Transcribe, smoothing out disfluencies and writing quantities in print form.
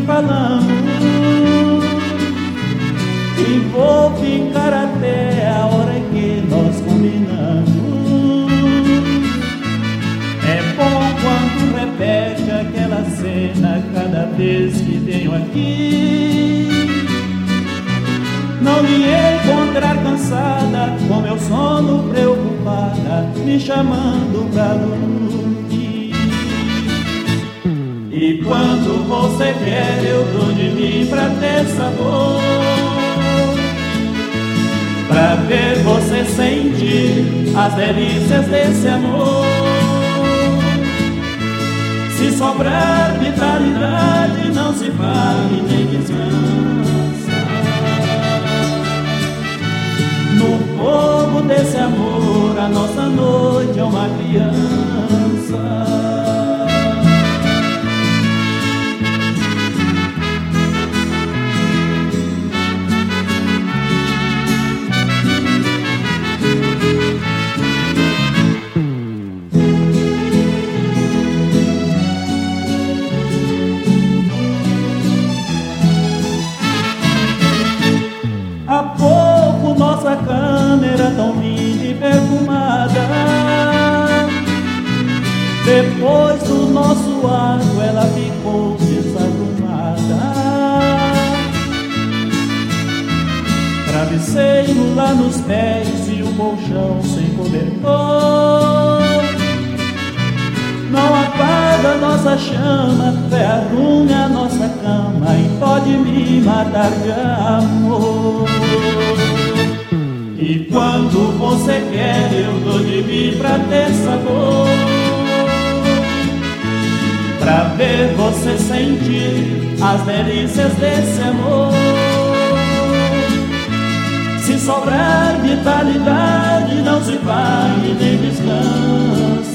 falamos e vou ficar até a hora que nós combinamos. É bom quando repete aquela cena cada vez que venho aqui. Não me encontrar cansada, com meu sono preocupada, me chamando pra dormir. E quando você quer, eu dou de mim pra ter sabor, pra ver você sentir as delícias desse amor. Se sobrar vitalidade, não se fale nem descansa. No fogo desse amor, a nossa noite é uma criança. Há pouco nossa cama era tão linda e perfumada. Depois do nosso ato ela ficou desarrumada. Travesseiro lá nos pés e o colchão sem cobertor. Não apaga nossa chama, arrume a nossa cama e pode me matar de amor. E quando você quer, eu dou de mim pra ter sabor, pra ver você sentir as delícias desse amor. Se sobrar vitalidade, não se vai nem descansa.